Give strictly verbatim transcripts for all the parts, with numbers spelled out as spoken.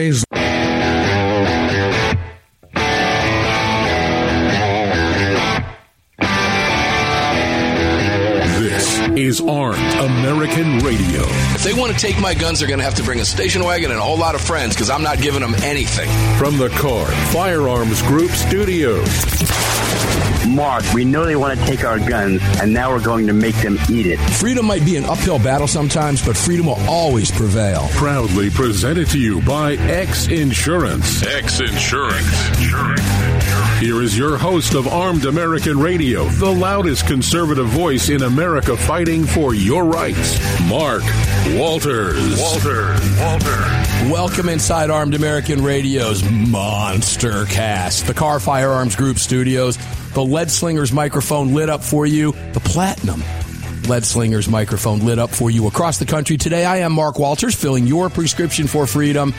Is is Armed American Radio. If they want to take my guns, they're going to have to bring a station wagon and a whole lot of friends because I'm not giving them anything. From the Card Firearms Group Studios. Mark, we know they want to take our guns, and now we're going to make them eat it. Freedom might be an uphill battle sometimes, but freedom will always prevail. Proudly presented to you by X Insurance. X Insurance. Insurance. Here is your host of Armed American Radio, the loudest conservative voice in America fighting for your rights, Mark Walters. Walters. Walters. Welcome inside Armed American Radio's Monster Cast, the Car Firearms Group Studios. The Lead Slingers microphone lit up for you. The Platinum Lead Slingers microphone lit up for you across the country. Today, I am Mark Walters, filling your prescription for freedom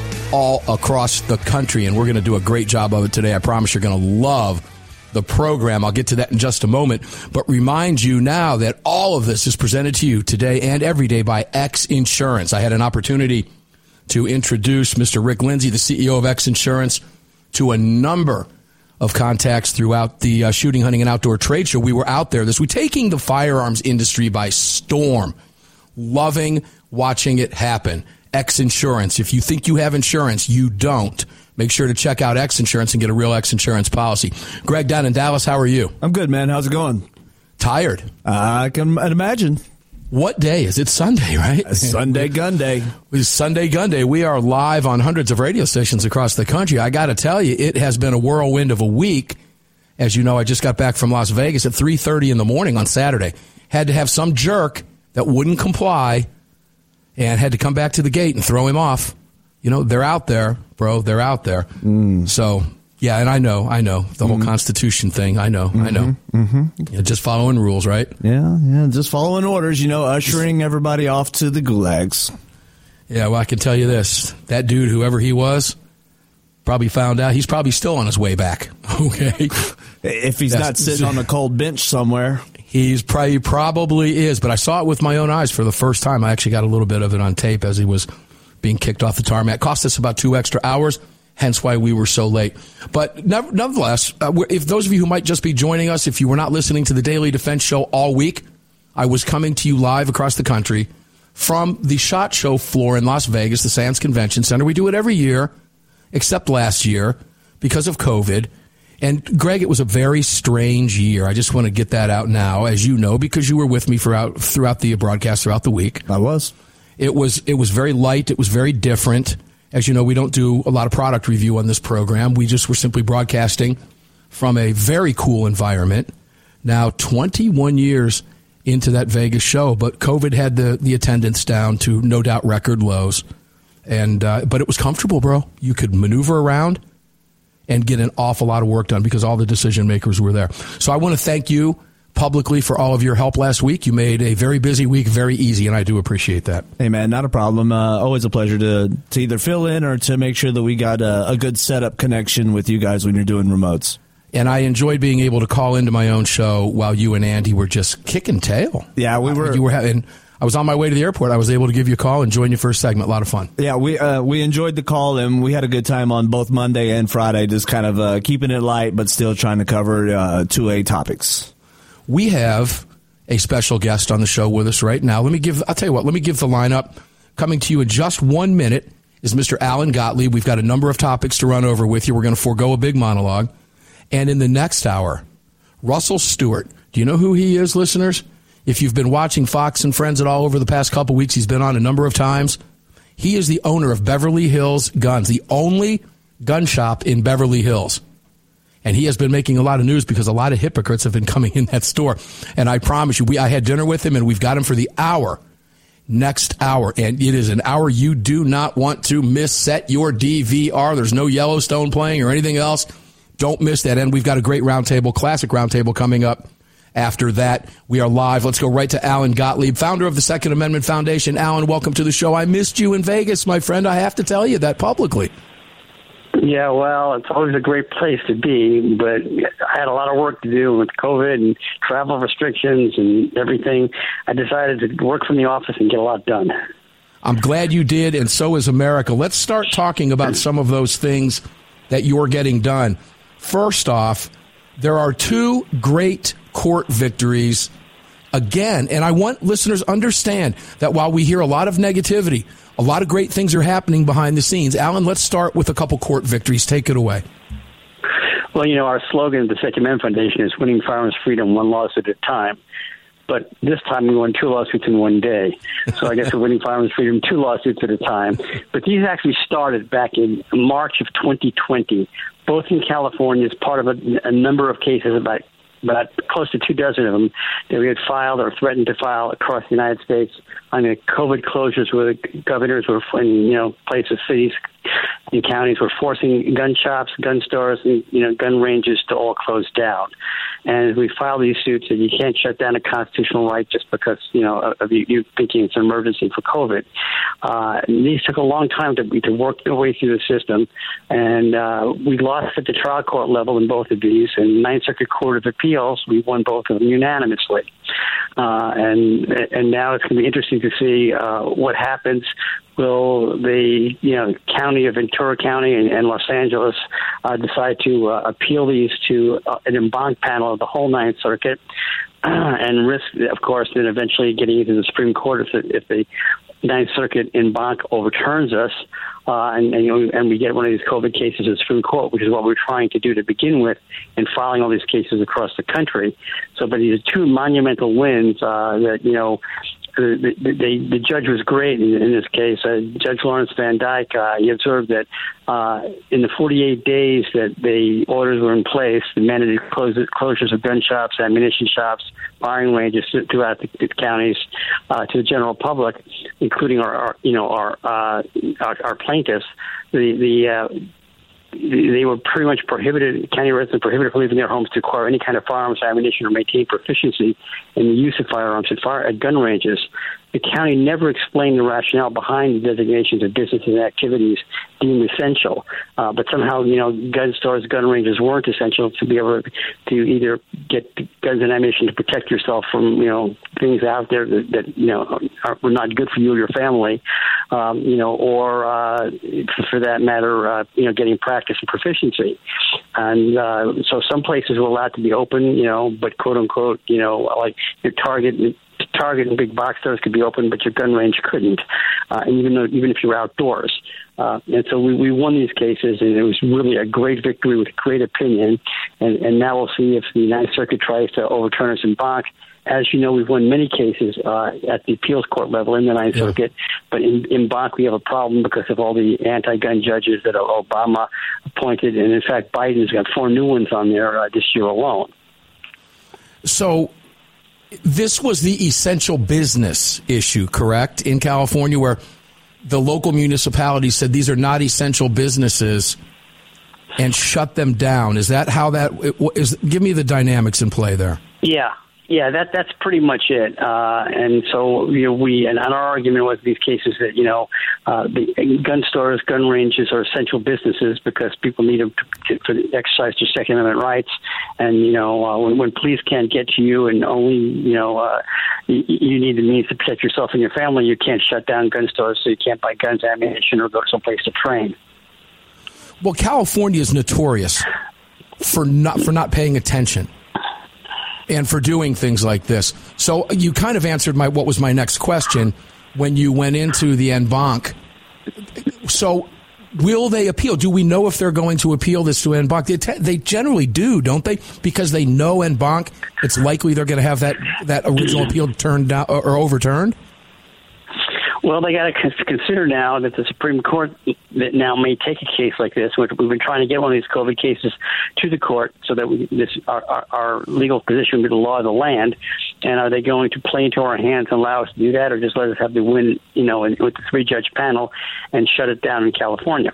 all across the country, and we're going to do a great job of it today. I promise you're going to love the program. I'll get to that in just a moment, but remind you now that all of this is presented to you today and every day by X Insurance. I had an opportunity to introduce Mister Rick Lindsay, the C E O of X Insurance, to a number of contacts throughout the uh, shooting, hunting, and outdoor trade show. We were out there this week, taking the firearms industry by storm, loving watching it happen. X Insurance. If you think you have insurance, you don't. Make sure to check out X Insurance and get a real X Insurance policy. Greg, down in Dallas, how are you? I'm good, man. How's it going? Tired. Uh, I can imagine. What day is it? Sunday, right? Sunday Gun Day. It's Sunday Gun Day. We are live on hundreds of radio stations across the country. I got to tell you, it has been a whirlwind of a week. As you know, I just got back from Las Vegas at three thirty in the morning on Saturday. Had to have some jerk that wouldn't comply and had to come back to the gate and throw him off. You know, they're out there, bro. They're out there. Mm. So, yeah, and I know, I know. The whole mm-hmm. Constitution thing, I know, mm-hmm. I know. Mm-hmm. Yeah, just following rules, right? Yeah, yeah, just following orders, you know, ushering everybody off to the gulags. Yeah, well, I can tell you this. That dude, whoever he was, probably found out. He's probably still on his way back, okay? If he's That's, not sitting on a cold bench somewhere. He's probably, probably is, but I saw it with my own eyes for the first time. I actually got a little bit of it on tape as he was being kicked off the tarmac. Cost us about two extra hours, hence why we were so late. But nevertheless, uh, if those of you who might just be joining us, if you were not listening to the Daily Defense Show all week, I was coming to you live across the country from the SHOT Show floor in Las Vegas, the Sands Convention Center. We do it every year, except last year because of COVID. And, Greg, it was a very strange year. I just want to get that out now, as you know, because you were with me throughout, throughout the broadcast throughout the week. I was. It was it was very light. It was very different. As you know, we don't do a lot of product review on this program. We just were simply broadcasting from a very cool environment. Now, twenty-one years into that Vegas show, but COVID had the, the attendance down to no doubt record lows. And uh, but it was comfortable, bro. You could maneuver around and get an awful lot of work done because all the decision makers were there. So I want to thank you publicly for all of your help last week. You made a very busy week very easy, and I do appreciate that. Hey, man, not a problem. Uh, always a pleasure to, to either fill in or to make sure that we got a, a good setup connection with you guys when you're doing remotes. And I enjoyed being able to call into my own show while you and Andy were just kicking tail. Yeah, we were. You were having. I was on my way to the airport. I was able to give you a call and join you for a segment. A lot of fun. Yeah, we uh, we enjoyed the call, and we had a good time on both Monday and Friday, just kind of uh, keeping it light, but still trying to cover uh, two A topics. We have a special guest on the show with us right now. Let me give. I'll tell you what. Let me give the lineup. Coming to you in just one minute is Mister Alan Gottlieb. We've got a number of topics to run over with you. We're going to forego a big monologue, and in the next hour, Russell Stewart. Do you know who he is, listeners? If you've been watching Fox and Friends at all over the past couple weeks, he's been on a number of times. He is the owner of Beverly Hills Guns, the only gun shop in Beverly Hills. And he has been making a lot of news because a lot of hypocrites have been coming in that store. And I promise you, we I had dinner with him, and we've got him for the hour, next hour. And it is an hour you do not want to miss. Set your D V R. There's no Yellowstone playing or anything else. Don't miss that. And we've got a great roundtable, classic roundtable coming up. After that, we are live. Let's go right to Alan Gottlieb, founder of the Second Amendment Foundation. Alan, welcome to the show. I missed you in Vegas, my friend. I have to tell you that publicly. Yeah, well, it's always a great place to be, but I had a lot of work to do with COVID and travel restrictions and everything. I decided to work from the office and get a lot done. I'm glad you did, and so is America. Let's start talking about some of those things that you're getting done. First off, there are two great court victories again, and I want listeners to understand that while we hear a lot of negativity, a lot of great things are happening behind the scenes. Alan, let's start with a couple court victories. Take it away. Well, you know, our slogan at the Second Amendment Foundation is winning firearms freedom one lawsuit at a time. But this time we won two lawsuits in one day. So I guess we're winning firearms freedom two lawsuits at a time. But these actually started back in March of twenty twenty, both in California as part of a, a number of cases, about about close to two dozen of them, that we had filed or threatened to file across the United States on the COVID closures where the governors were, in, you know, places, cities, and counties were forcing gun shops, gun stores, and, you know, gun ranges to all close down. And we filed these suits that you can't shut down a constitutional right just because, you know, of you, you thinking it's an emergency for COVID. Uh, these took a long time to to work their way through the system, and uh, we lost at the trial court level in both of these. In Ninth Circuit Court of Appeals, we won both of them unanimously. Uh, and and now it's going to be interesting to see uh, what happens. Will the you know county of Ventura County and, and Los Angeles uh, decide to uh, appeal these to uh, an en banc panel of the whole Ninth Circuit, uh, and risk, of course, then eventually getting into the Supreme Court if the, if the Ninth Circuit en banc overturns us, uh, and and, you know, and we get one of these COVID cases in the Supreme Court, which is what we're trying to do to begin with, in filing all these cases across the country. So, but these are two monumental wins uh, that you know. The, the, the, the judge was great in, in this case. Uh, Judge Lawrence Van Dyke, uh, he observed that uh, in the forty-eight days that the orders were in place, the mandated closures, closures of gun shops, ammunition shops, firing ranges throughout the, the counties uh, to the general public, including our, our you know, our uh, our, our plaintiffs, the the uh, they were pretty much prohibited, county residents prohibited from leaving their homes to acquire any kind of firearms, ammunition, or maintain proficiency in the use of firearms at, fire, at gun ranges. The county never explained the rationale behind the designations of businesses and activities deemed essential. Uh, but somehow, you know, gun stores, gun ranges weren't essential to be able to either get guns and ammunition to protect yourself from, you know, things out there that, that you know, are, were not good for you or your family, um, you know, or uh, for that matter, uh, you know, getting practice and proficiency. And uh, so some places were allowed to be open, you know, but quote unquote, you know, like your Target Target and big box stores could be open, but your gun range couldn't. Uh, and even though, even if you were outdoors. Uh, and so we, we won these cases, and it was really a great victory with great opinion. And, and now we'll see if the Ninth Circuit tries to overturn us en banc. As you know, we've won many cases uh, at the appeals court level in the Ninth yeah. Circuit, but in, in banc we have a problem because of all the anti-gun judges that Obama appointed, and in fact Biden's got four new ones on there uh, this year alone. So this was the essential business issue, correct, in California, where the local municipality said these are not essential businesses and shut them down. Is that how that is? Give me the dynamics in play there. Yeah. Yeah, that that's pretty much it. Uh, and so, you know, we, and our argument was these cases that, you know, uh, the gun stores, gun ranges are essential businesses because people need them to, to, to exercise their Second Amendment rights. And, you know, uh, when, when police can't get to you and only, you know, uh, you, you need the means to protect yourself and your family, you can't shut down gun stores so you can't buy guns, ammunition, or go someplace to train. Well, California is notorious for not for not paying attention and for doing things like this. So you kind of answered my what was my next question when you went into the en banc. So will they appeal? Do we know if they're going to appeal this to en banc? They, te- they generally do, don't they? Because they know en banc, it's likely they're going to have that, that original appeal turned down or, or overturned? Well, they got to consider now that the Supreme Court that now may take a case like this. We've been trying to get one of these COVID cases to the court so that we, this our, our, our legal position would be the law of the land. And are they going to play into our hands and allow us to do that, or just let us have the win, you know, with the three-judge panel and shut it down in California?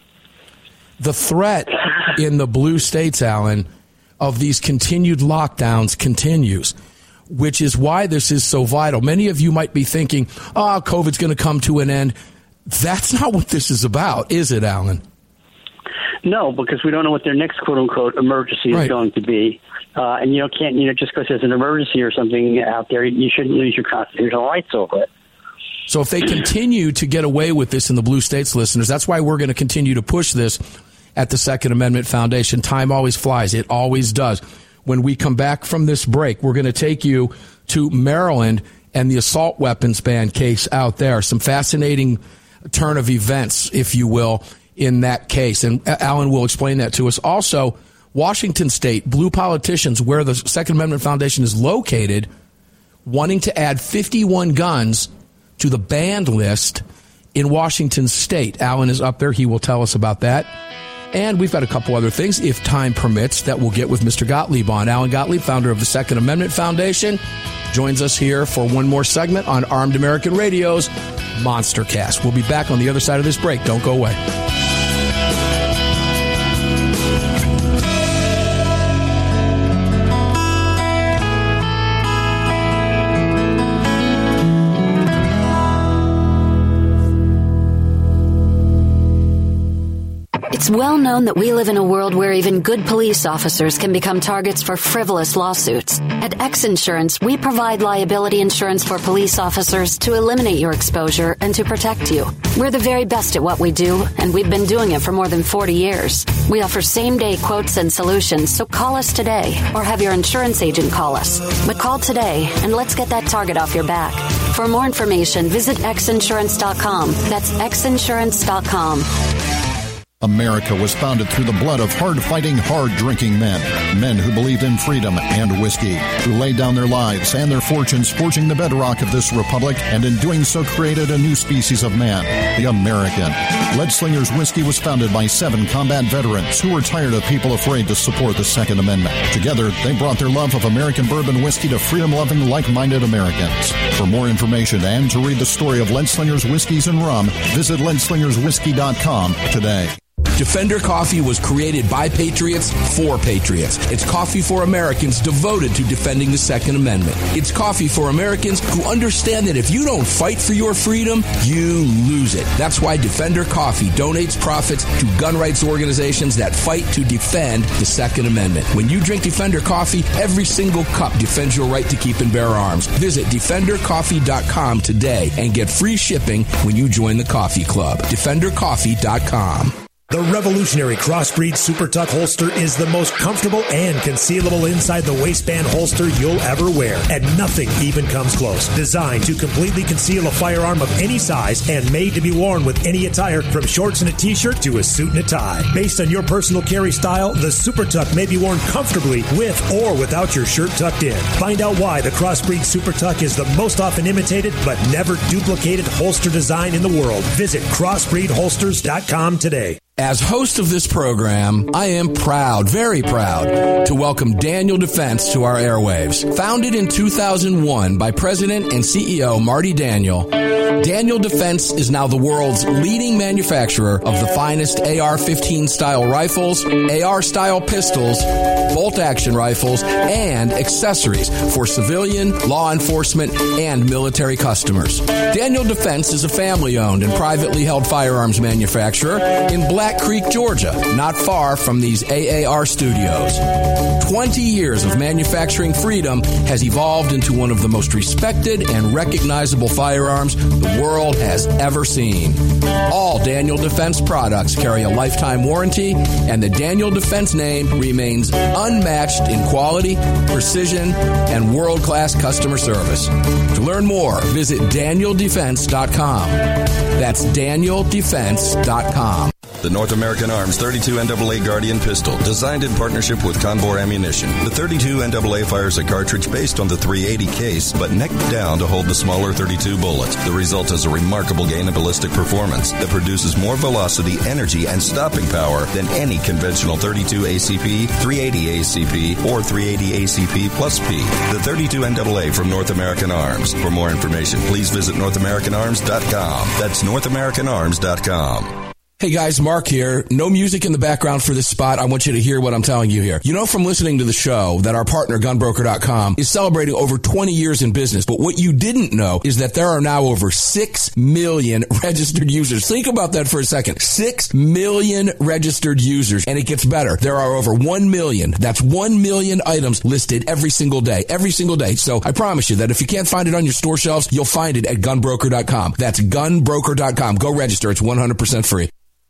The threat in the blue states, Alan, of these continued lockdowns continues, which is why this is so vital. Many of you might be thinking, oh, COVID's going to come to an end. That's not what this is about, is it, Alan? No, because we don't know what their next quote-unquote emergency is right. going to be. Uh, and you know, can't, you know, just because there's an emergency or something out there, you shouldn't lose your constitutional rights over it. So if they continue to get away with this in the blue states, listeners, that's why we're going to continue to push this at the Second Amendment Foundation. Time always flies. It always does. When we come back from this break, we're going to take you to Maryland and the assault weapons ban case out there. Some fascinating turn of events, if you will, in that case. And Alan will explain that to us. Also, Washington State, blue politicians, where the Second Amendment Foundation is located, wanting to add fifty-one guns to the banned list in Washington State. Alan is up there. He will tell us about that. And we've got a couple other things, if time permits, that we'll get with Mister Gottlieb on. Alan Gottlieb, founder of the Second Amendment Foundation, joins us here for one more segment on Armed American Radio's Monstercast. We'll be back on the other side of this break. Don't go away. It's well known that we live in a world where even good police officers can become targets for frivolous lawsuits. At X Insurance, we provide liability insurance for police officers to eliminate your exposure and to protect you. We're the very best at what we do, and we've been doing it for more than forty years. We offer same-day quotes and solutions, so call us today or have your insurance agent call us. But call today, and let's get that target off your back. For more information, visit x insurance dot com. That's x insurance dot com. America was founded through the blood of hard-fighting, hard-drinking men. Men who believed in freedom and whiskey, who laid down their lives and their fortunes forging the bedrock of this republic, and in doing so created a new species of man, the American. Leadslingers Whiskey was founded by seven combat veterans who were tired of people afraid to support the Second Amendment. Together, they brought their love of American bourbon whiskey to freedom-loving, like-minded Americans. For more information and to read the story of Leadslingers Whiskeys and Rum, visit lead slingers whiskey dot com today. Defender Coffee was created by patriots for patriots. It's coffee for Americans devoted to defending the Second Amendment. It's coffee for Americans who understand that if you don't fight for your freedom, you lose it. That's why Defender Coffee donates profits to gun rights organizations that fight to defend the Second Amendment. When you drink Defender Coffee, every single cup defends your right to keep and bear arms. Visit defender coffee dot com today and get free shipping when you join the coffee club. defender coffee dot com. The revolutionary Crossbreed Super Tuck holster is the most comfortable and concealable inside the waistband holster you'll ever wear, and nothing even comes close. Designed to completely conceal a firearm of any size and made to be worn with any attire, from shorts and a t-shirt to a suit and a tie. Based on your personal carry style, the Super Tuck may be worn comfortably with or without your shirt tucked in. Find out why the Crossbreed Super Tuck is the most often imitated but never duplicated holster design in the world. Visit crossbreed holsters dot com today. As host of this program, I am proud, very proud, to welcome Daniel Defense to our airwaves. Founded in two thousand one by President and C E O Marty Daniel, Daniel Defense is now the world's leading manufacturer of the finest A R fifteen style rifles, A R-style pistols, bolt-action rifles, and accessories for civilian, law enforcement, and military customers. Daniel Defense is a family-owned and privately held firearms manufacturer in Black Creek, Georgia, not far from these A A R studios. twenty years of manufacturing freedom has evolved into one of the most respected and recognizable firearms the world has ever seen. All Daniel Defense products carry a lifetime warranty, and the Daniel Defense name remains unmatched in quality, precision, and world-class customer service. To learn more, visit daniel defense dot com. That's daniel defense dot com. The North American Arms thirty-two N double A Guardian pistol, designed in partnership with Conbor Ammunition. The thirty-two N double A fires a cartridge based on the three eighty case, but necked down to hold the smaller thirty-two bullet. The result is a remarkable gain in ballistic performance that produces more velocity, energy, and stopping power than any conventional thirty-two A C P, three eighty A C P, or three eighty A C P plus P. The thirty-two N double A from North American Arms. For more information, please visit north american arms dot com. That's north american arms dot com. Hey guys, Mark here. No music in the background for this spot. I want you to hear what I'm telling you here. You know from listening to the show that our partner gun broker dot com is celebrating over twenty years in business. But what you didn't know is that there are now over six million registered users. Think about that for a second. six million registered users. And it gets better. There are over one million. That's one million items listed every single day. Every single day. So I promise you that if you can't find it on your store shelves, you'll find it at gun broker dot com. That's gun broker dot com. Go register. It's one hundred percent free.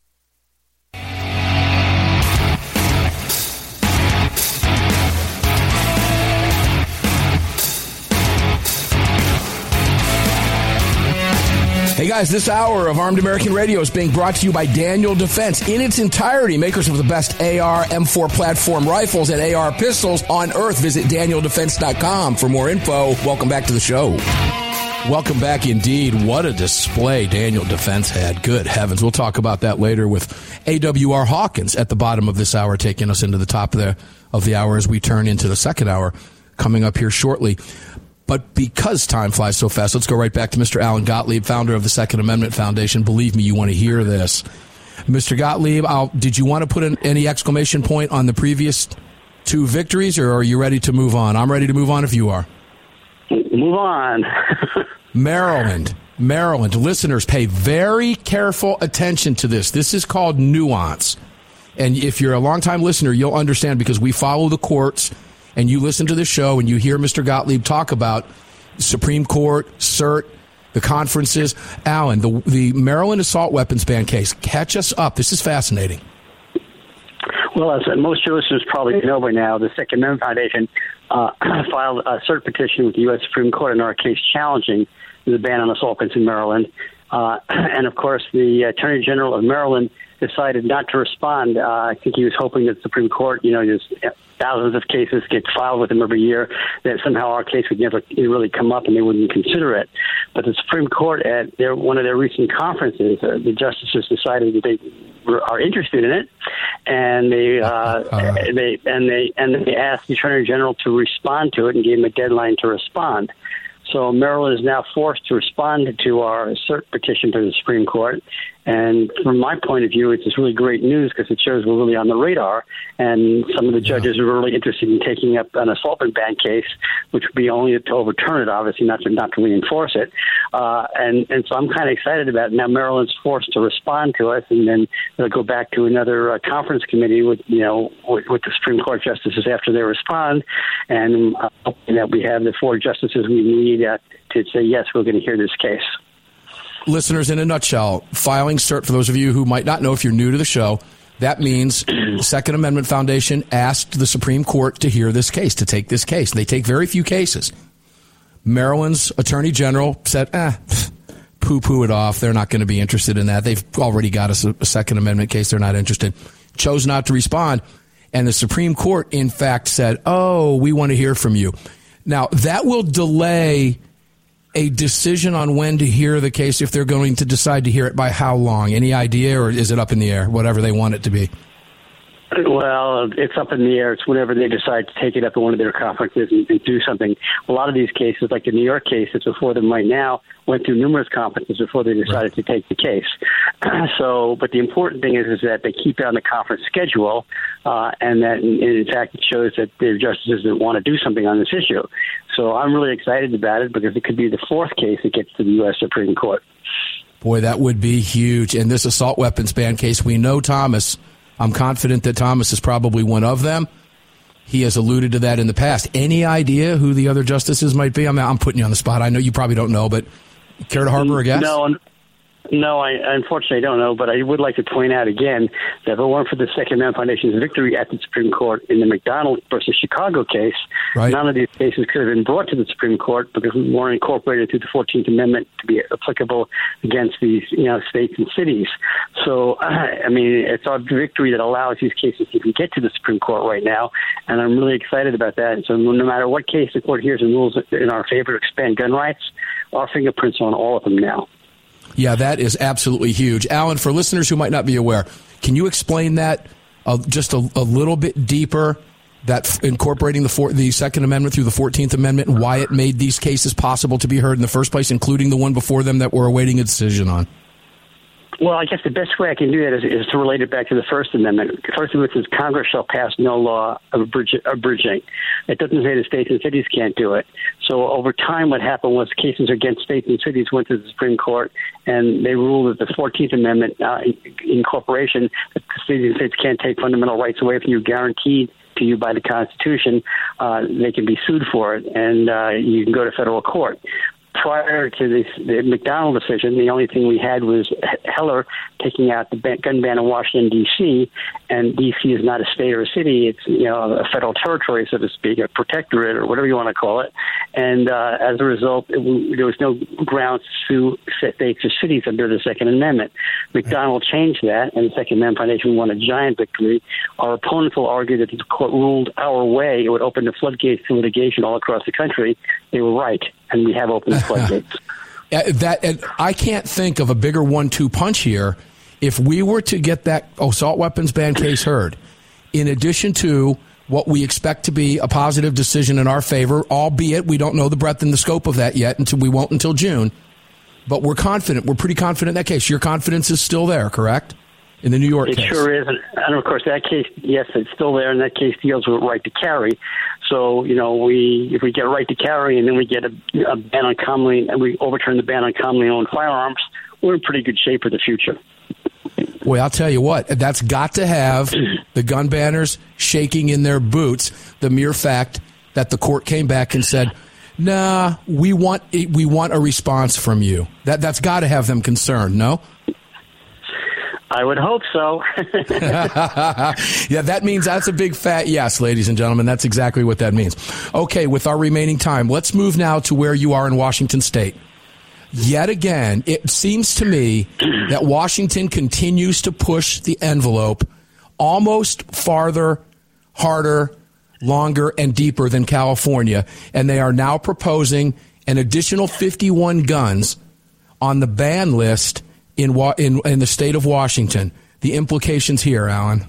Hey guys, this hour of Armed American Radio is being brought to you by Daniel Defense. In its entirety, makers of the best A R, M four platform rifles and A R pistols on earth. Visit daniel defense dot com for more info. Welcome back to the show. Welcome back indeed. What a display Daniel Defense had. Good heavens. We'll talk about that later with A W R Hawkins at the bottom of this hour, taking us into the top of the, of the hour as we turn into the second hour coming up here shortly. But because time flies so fast, let's go right back to Mister Alan Gottlieb, founder of the Second Amendment Foundation. Believe me, you want to hear this. Mister Gottlieb, I'll, did you want to put an, any exclamation point on the previous two victories, or are you ready to move on? I'm ready to move on if you are. Move on. Maryland. Maryland. Listeners, pay very careful attention to this. This is called nuance. And if you're a longtime listener, you'll understand because we follow the courts. And you listen to the show and you hear Mister Gottlieb talk about Supreme Court, cert, the conferences. Alan, the, the Maryland assault weapons ban case, catch us up. This is fascinating. Well, as most your listeners probably know by now, the Second Amendment Foundation uh, filed a cert petition with the U S Supreme Court in our case challenging the ban on assault weapons in Maryland. Uh, and, of course, the Attorney General of Maryland decided not to respond. Uh, I think he was hoping that the Supreme Court, you know, there's thousands of cases get filed with him every year, that somehow our case would never really come up and they wouldn't consider it. But the Supreme Court, at their, one of their recent conferences, uh, the justices decided that they were, are interested in it, and they uh, uh, they and they and they asked the Attorney General to respond to it and gave him a deadline to respond. So Maryland is now forced to respond to our cert petition to the Supreme Court. And from my point of view, it's just really great news because it shows we're really on the radar. And some of the judges are really interested in taking up an assault ban case, which would be only to overturn it, obviously, not to not to reinforce it. Uh, and, and so I'm kind of excited about it. Now Maryland's forced to respond to us, and then they'll go back to another uh, conference committee with, you know, with, with the Supreme Court justices after they respond. And uh, hoping that we have the four justices we need uh, to say, yes, we're going to hear this case. Listeners, in a nutshell, filing cert, for those of you who might not know if you're new to the show, that means the Second Amendment Foundation asked the Supreme Court to hear this case, to take this case. They take very few cases. Maryland's Attorney General said, eh, poo-poo it off. They're not going to be interested in that. They've already got a, a Second Amendment case. They're not interested. Chose not to respond. And the Supreme Court, in fact, said, oh, we want to hear from you. Now, that will delay a decision on when to hear the case, if they're going to decide to hear it, by how long? Any idea, or is it up in the air, whatever they want it to be? Well, it's up in the air. It's whenever they decide to take it up at one of their conferences and, and do something. A lot of these cases, like the New York case that's before them right now, went through numerous conferences before they decided right. to take the case. So, but the important thing is, is that they keep it on the conference schedule, uh, and that, in, in fact, it shows that their justices want to do something on this issue. So I'm really excited about it because it could be the fourth case that gets to the U S Supreme Court. Boy, that would be huge. And this assault weapons ban case, we know Thomas. I'm confident that Thomas is probably one of them. He has alluded to that in the past. Any idea who the other justices might be? I mean, I'm putting you on the spot. I know you probably don't know, but care to harbor a guess? No, no, I unfortunately don't know, but I would like to point out again that if it weren't for the Second Amendment Foundation's victory at the Supreme Court in the McDonald versus Chicago case, right. none of these cases could have been brought to the Supreme Court because we weren't incorporated through the fourteenth Amendment to be applicable against these, you know, states and cities. So, I mean, it's our victory that allows these cases to even get to the Supreme Court right now, and I'm really excited about that. And so no matter what case the court hears and rules in our favor to expand gun rights, our fingerprints are on all of them now. Yeah, that is absolutely huge. Alan, for listeners who might not be aware, can you explain that uh, just a, a little bit deeper, that f- incorporating the, for- the Second Amendment through the fourteenth Amendment and why it made these cases possible to be heard in the first place, including the one before them that we're awaiting a decision on? Well, I guess the best way I can do that is, is to relate it back to the First Amendment. The First Amendment says Congress shall pass no law abridging. It doesn't say the states and cities can't do it. So over time, what happened was cases against states and cities went to the Supreme Court, and they ruled that the fourteenth Amendment uh, incorporation, that the cities and states can't take fundamental rights away from you guaranteed to you by the Constitution. Uh, they can be sued for it, and uh, you can go to federal court. Prior to this, the McDonald decision, the only thing we had was Heller taking out the gun ban in Washington, D C, and D C is not a state or a city. It's, you know, a federal territory, so to speak, a protectorate or whatever you want to call it. And uh, as a result, it, there was no grounds to sue states or cities under the Second Amendment. McDonald changed that, and the Second Amendment Foundation won a giant victory. Our opponents will argue that if the court ruled our way, it would open the floodgates to litigation all across the country. They were right, and we have opened the floodgates. that and I can't think of a bigger one two punch here. If we were to get that assault weapons ban case heard, in addition to what we expect to be a positive decision in our favor, albeit we don't know the breadth and the scope of that yet until we won't until June, but we're confident. We're pretty confident in that case. Your confidence is still there, correct? In the New York it case. It sure is. And, of course, that case, yes, it's still there, and that case deals with right to carry. So, you know, we if we get a right to carry and then we get a, a ban on commonly, and we overturn the ban on commonly owned firearms, we're in pretty good shape for the future. Boy, I'll tell you what, that's got to have the gun banners shaking in their boots, the mere fact that the court came back and said, nah, we want we want a response from you. That, that's got to have them concerned, no? I would hope so. Yeah, that means that's a big fat yes, ladies and gentlemen. That's exactly what that means. Okay, with our remaining time, let's move now to where you are in Washington State. Yet again, it seems to me that Washington continues to push the envelope almost farther, harder, longer, and deeper than California. And they are now proposing an additional fifty-one guns on the ban list in in in the state of Washington. The implications here, Alan.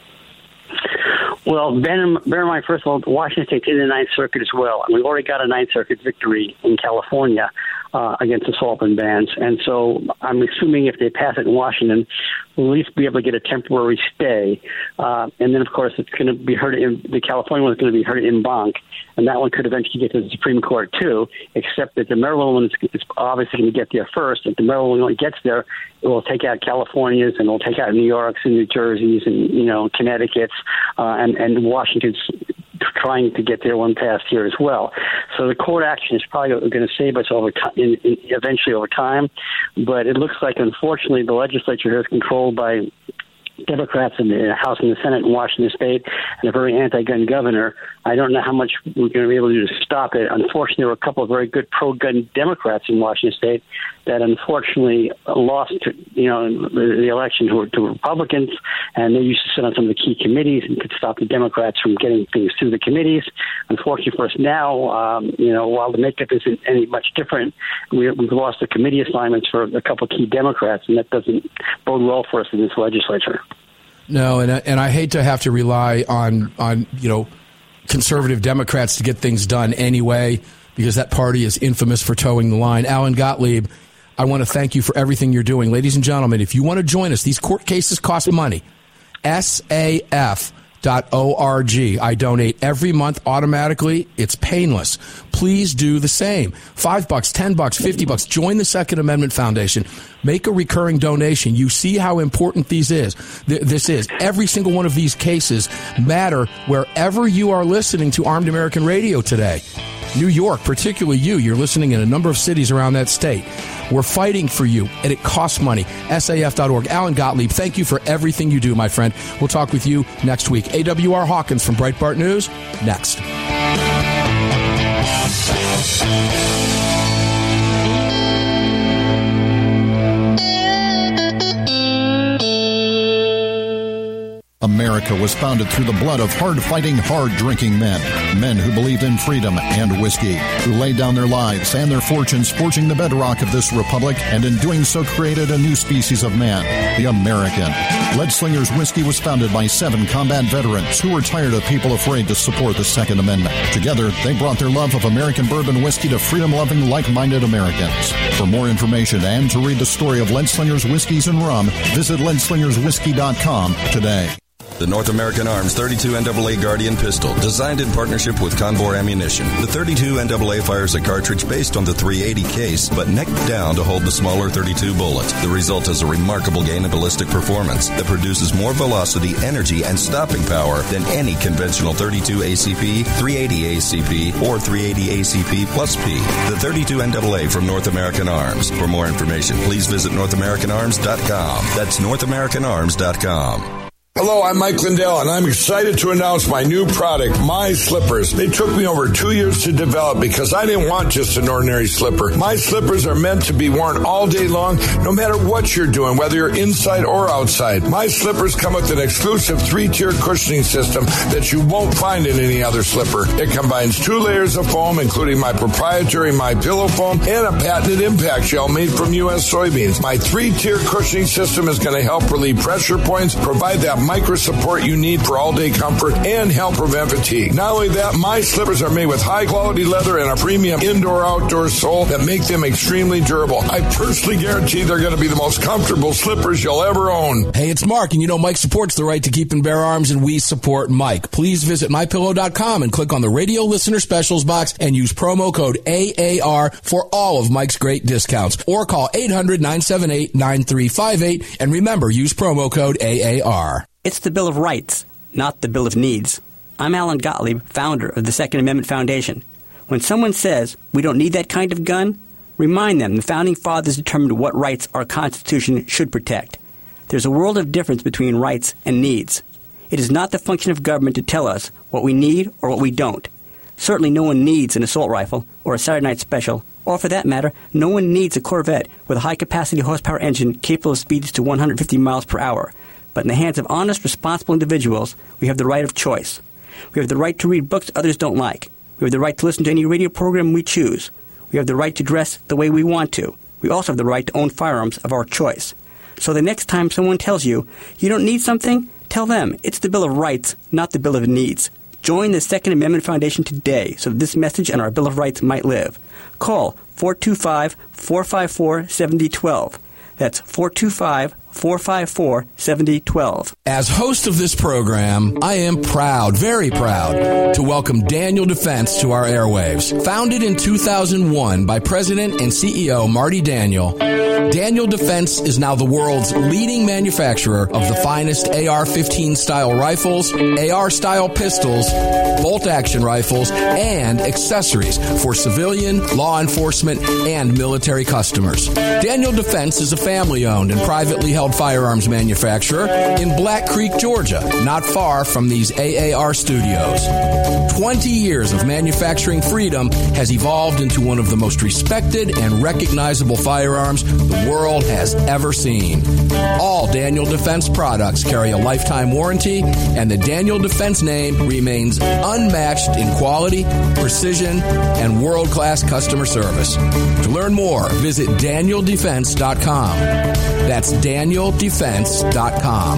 Well, bear in mind, first of all, Washington State's in the Ninth Circuit as well. And we've already got a Ninth Circuit victory in California uh, against assault and bans. And so I'm assuming if they pass it in Washington, we'll at least be able to get a temporary stay. Uh, and then, of course, it's going to be heard in the California one is going to be heard en banc. And that one could eventually get to the Supreme Court, too, except that the Maryland one is, is obviously going to get there first. If the Maryland one gets there, it will take out California's and it will take out New York's and New Jersey's and, you know, Connecticut's uh, and, and Washington's trying to get their one passed here as well. So the court action is probably going to save us over time, in, in, eventually over time. But it looks like, unfortunately, the legislature here is controlled by Democrats in the House and the Senate in Washington State and a very anti-gun governor. I don't know how much we're going to be able to do to stop it. Unfortunately, there were a couple of very good pro-gun Democrats in Washington State that unfortunately lost, to, you know, the, the election to, to Republicans, and they used to sit on some of the key committees and could stop the Democrats from getting things through the committees. Unfortunately for us now, um, you know, while the makeup isn't any much different, we, we've lost the committee assignments for a couple of key Democrats, and that doesn't bode well for us in this legislature. No, and and I hate to have to rely on on you know conservative Democrats to get things done anyway, because that party is infamous for towing the line. Alan Gottlieb, I want to thank you for everything you're doing. Ladies and gentlemen, if you want to join us, these court cases cost money. S A F dot org. I donate every month automatically. It's painless. Please do the same. Five bucks, ten bucks, fifty bucks. Join the Second Amendment Foundation. Make a recurring donation. You see how important these is. This is. Every single one of these cases matter wherever you are listening to Armed American Radio today. New York, particularly you. You're listening in a number of cities around that state. We're fighting for you, and it costs money. S A F dot org. Alan Gottlieb, thank you for everything you do, my friend. We'll talk with you next week. A W R Hawkins from Breitbart News, next. America was founded through the blood of hard-fighting, hard-drinking men. Men who believed in freedom and whiskey, who laid down their lives and their fortunes forging the bedrock of this republic, and in doing so created a new species of man, the American. Lead Slingers Whiskey was founded by seven combat veterans who were tired of people afraid to support the Second Amendment. Together, they brought their love of American bourbon whiskey to freedom-loving, like-minded Americans. For more information and to read the story of Lead Slingers Whiskeys and Rum, visit lead slingers whiskey dot com today. The North American Arms thirty-two N double A Guardian pistol, designed in partnership with Conbor Ammunition. The thirty-two N double A fires a cartridge based on the three eighty case, but neck down to hold the smaller thirty-two bullet. The result is a remarkable gain in ballistic performance that produces more velocity, energy, and stopping power than any conventional thirty-two A C P, three eighty A C P, or three eighty A C P plus P. The thirty-two N double A from North American Arms. For more information, please visit north american arms dot com. That's north american arms dot com. Hello, I'm Mike Lindell, and I'm excited to announce my new product, My Slippers. They took me over two years to develop because I didn't want just an ordinary slipper. My slippers are meant to be worn all day long, no matter what you're doing, whether you're inside or outside. My slippers come with an exclusive three-tier cushioning system that you won't find in any other slipper. It combines two layers of foam, including my proprietary My Pillow foam and a patented impact gel made from U S soybeans. My three-tier cushioning system is going to help relieve pressure points, provide that micro support you need for all-day comfort, and help prevent fatigue. Not only that, My Slippers are made with high-quality leather and a premium indoor-outdoor sole that make them extremely durable. I personally guarantee they're going to be the most comfortable slippers you'll ever own. Hey, it's Mark, and you know Mike supports the right to keep and bear arms, and we support Mike. Please visit my pillow dot com and click on the radio listener specials box and use promo code A A R for all of Mike's great discounts. Or call eight hundred, nine seven eight, nine three five eight, and remember, use promo code A A R. It's the Bill of Rights, not the Bill of Needs. I'm Alan Gottlieb, founder of the Second Amendment Foundation. When someone says we don't need that kind of gun, remind them the Founding Fathers determined what rights our Constitution should protect. There's a world of difference between rights and needs. It is not the function of government to tell us what we need or what we don't. Certainly no one needs an assault rifle or a Saturday night special, or for that matter, no one needs a Corvette with a high-capacity horsepower engine capable of speeds to one hundred fifty miles per hour. But in the hands of honest, responsible individuals, we have the right of choice. We have the right to read books others don't like. We have the right to listen to any radio program we choose. We have the right to dress the way we want to. We also have the right to own firearms of our choice. So the next time someone tells you you don't need something, tell them it's the Bill of Rights, not the Bill of Needs. Join the Second Amendment Foundation today so that this message and our Bill of Rights might live. Call four two five, four five four, seven zero one two. That's four two five, four five four, seven zero one two. As host of this program, I am proud, very proud, to welcome Daniel Defense to our airwaves. Founded in two thousand one by President and C E O Marty Daniel, Daniel Defense is now the world's leading manufacturer of the finest A R fifteen style rifles, A R-style pistols, bolt-action rifles, and accessories for civilian, law enforcement, and military customers. Daniel Defense is a family-owned and privately held firearms manufacturer in Black Creek, Georgia, not far from these A A R studios. twenty years of manufacturing freedom has evolved into one of the most respected and recognizable firearms the world has ever seen. All Daniel Defense products carry a lifetime warranty, and the Daniel Defense name remains unmatched in quality, precision, and world-class customer service. To learn more, visit daniel defense dot com. That's daniel defense dot com.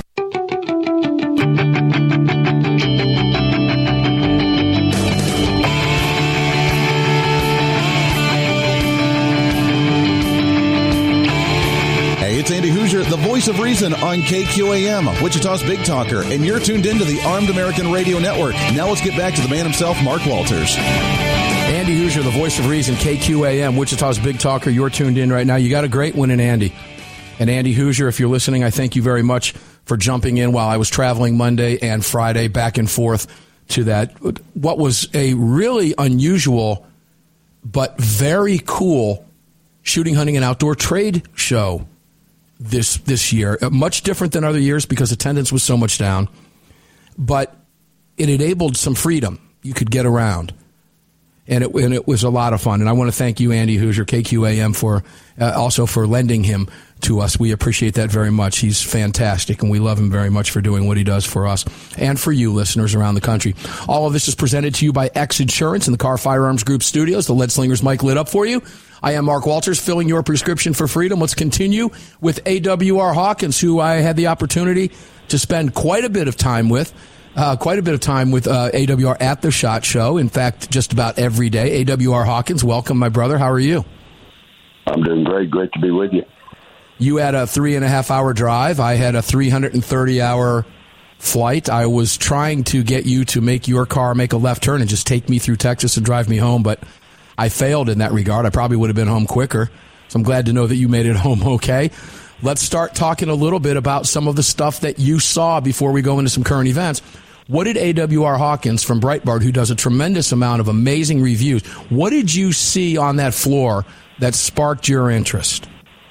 It's Andy Hoosier, the voice of reason on K Q A M, Wichita's Big Talker, and you're tuned into the Armed American Radio Network. Now let's get back to the man himself, Mark Walters. Andy Hoosier, the voice of reason, K Q A M, Wichita's Big Talker. You're tuned in right now. You got a great one in Andy. And Andy Hoosier, if you're listening, I thank you very much for jumping in while I was traveling Monday and Friday back and forth to that, what was a really unusual but very cool shooting, hunting, and outdoor trade show this this year. Much different than other years because attendance was so much down, but it enabled some freedom. You could get around, and it and it was a lot of fun. And I want to thank you, Andy Hoosier, K Q A M, for uh, also for lending him to us. We appreciate that very much. He's fantastic, and we love him very much for doing what he does for us and for you listeners around the country. All of this is presented to you by X Insurance in the Car Firearms Group studios. The Lead Slingers mic lit up for you. I am Mark Walters, filling your prescription for freedom. Let's continue with A W R Hawkins, who I had the opportunity to spend quite a bit of time with. Uh, quite a bit of time with uh, A W R at the SHOT Show. In fact, just about every day. A W R Hawkins, welcome, my brother. How are you? I'm doing great. Great to be with you. You had a three and a half hour drive. I had a three hundred thirty hour flight. I was trying to get you to make your car make a left turn and just take me through Texas and drive me home, but I failed in that regard. I probably would have been home quicker. So I'm glad to know that you made it home okay. Let's start talking a little bit about some of the stuff that you saw before we go into some current events. What did A W R Hawkins from Breitbart, who does a tremendous amount of amazing reviews, what did you see on that floor that sparked your interest?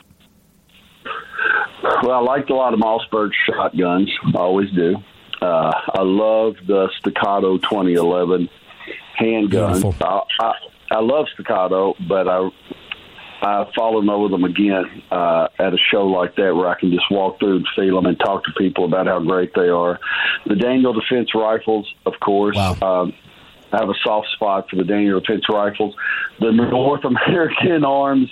Well, I liked a lot of Mossberg shotguns. I always do. Uh, I love the Staccato twenty eleven handgun. I, I, I love Staccato, but I I fall in love with them again uh, at a show like that where I can just walk through and feel them and talk to people about how great they are. The Daniel Defense rifles, of course. Wow. Um, I have a soft spot for the Daniel Defense rifles. The North American Arms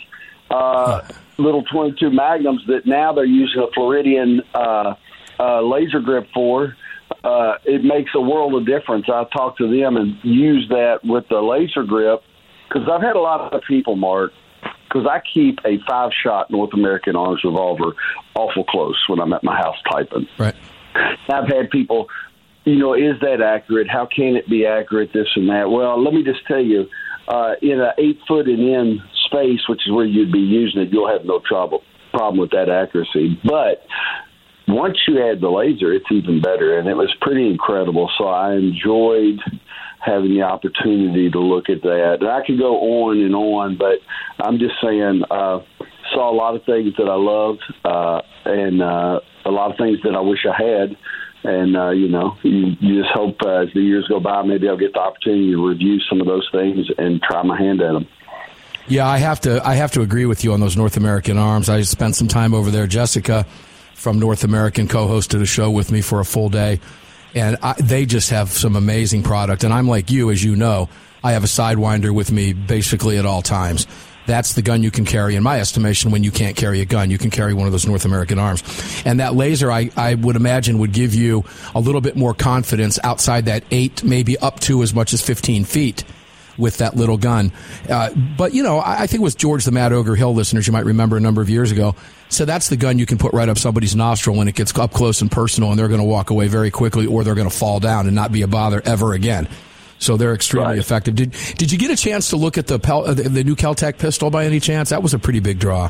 uh, little twenty-two Magnums that now they're using a Floridian uh, uh, laser grip for. Uh, it makes a world of difference. I talked to them and used that with the laser grip because I've had a lot of people, Mark, because I keep a five-shot North American Arms revolver awful close when I'm at my house typing. Right. I've had people, you know, is that accurate? How can it be accurate, this and that? Well, let me just tell you, uh, in an eight-foot and in space, which is where you'd be using it, you'll have no trouble problem with that accuracy. But once you add the laser, it's even better, and it was pretty incredible. So I enjoyed having the opportunity to look at that. And I could go on and on, but I'm just saying, uh, saw a lot of things that I loved, uh, and uh, a lot of things that I wish I had. And, uh, you know, you, you just hope uh, as the years go by, maybe I'll get the opportunity to review some of those things and try my hand at them. Yeah, I have to I have to agree with you on those North American Arms. I spent some time over there. Jessica from North American co-hosted a show with me for a full day. And I, they just have some amazing product. And I'm like you, as you know, I have a Sidewinder with me basically at all times. That's the gun you can carry, in my estimation, when you can't carry a gun. You can carry one of those North American Arms. And that laser, I, I would imagine, would give you a little bit more confidence outside that eight, maybe up to as much as fifteen feet with that little gun. Uh, but, you know, I, I think with George the Mad Ogre Hill, listeners, you might remember a number of years ago, so that's the gun you can put right up somebody's nostril when it gets up close and personal, and they're going to walk away very quickly, or they're going to fall down and not be a bother ever again. So they're extremely right. effective. Did Did you get a chance to look at the Pel, uh, the, the new Kel-Tec pistol by any chance? That was a pretty big draw.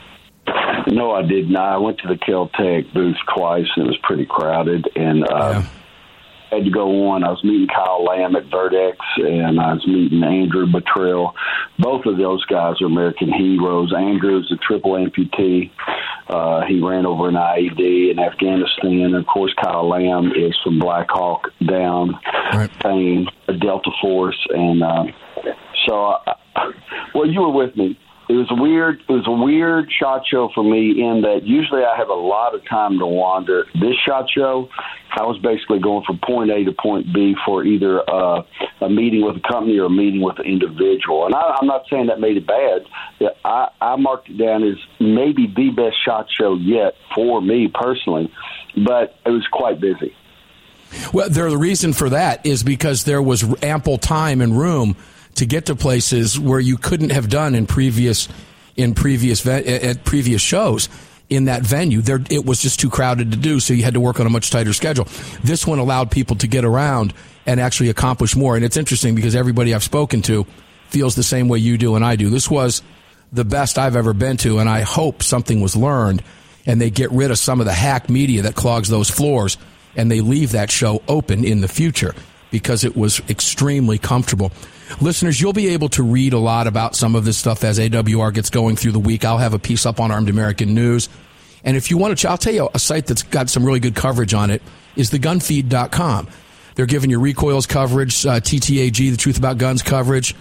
No, I did not. I went to the Kel-Tec booth twice, and it was pretty crowded. And uh, yeah. I had to go on. I was meeting Kyle Lamb at Vertex, and I was meeting Andrew Buttrill. Both of those guys are American heroes. Andrew's a triple amputee. Uh, he ran over an I E D in Afghanistan. And, of course, Kyle Lamb is from Black Hawk Down right. fame, a Delta Force. And uh, so, uh, well, you were with me. It was a weird. It was a weird SHOT Show for me in that usually I have a lot of time to wander. This SHOT Show, I was basically going from point A to point B for either uh, a meeting with a company or a meeting with an individual. And I, I'm not saying that made it bad. I, I marked it down as maybe the best SHOT Show yet for me personally, but it was quite busy. Well, the reason for that is because there was ample time and room to get to places where you couldn't have done in previous in previous at previous shows in that venue. There, it was just too crowded to do, so you had to work on a much tighter schedule. This one allowed people to get around and actually accomplish more. And it's interesting because everybody I've spoken to feels the same way you do and I do. This was the best I've ever been to, and I hope something was learned and they get rid of some of the hack media that clogs those floors and they leave that show open in the future because it was extremely comfortable. Listeners, you'll be able to read a lot about some of this stuff as A W R gets going through the week. I'll have a piece up on Armed American News. And if you want to, I'll tell you a site that's got some really good coverage on it is the gun feed dot com. They're giving you recoils coverage, uh, T T A G, the Truth About Guns coverage,